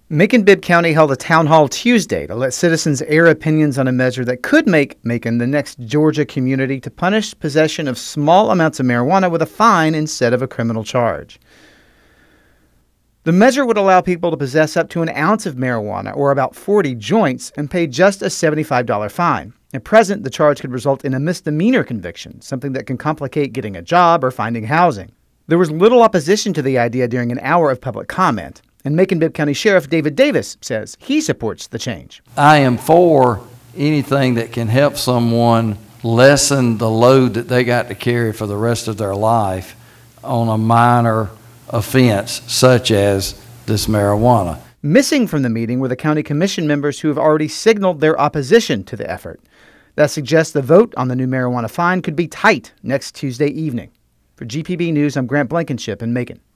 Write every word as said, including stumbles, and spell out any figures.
Macon-Bibb County held a town hall Tuesday to let citizens air opinions on a measure that could make Macon the next Georgia community to punish possession of small amounts of marijuana with a fine instead of a criminal charge. The measure would allow people to possess up to an ounce of marijuana, or about forty joints, and pay just a seventy-five dollars fine. At present, the charge could result in a misdemeanor conviction, something that can complicate getting a job or finding housing. There was little opposition to the idea during an hour of public comment. And Macon-Bibb County Sheriff David Davis says he supports the change. I am for anything that can help someone lessen the load that they got to carry for the rest of their life on a minor offense such as this marijuana. Missing from the meeting were the county commission members who have already signaled their opposition to the effort. That suggests the vote on the new marijuana fine could be tight next Tuesday evening. For G P B News, I'm Grant Blankenship in Macon.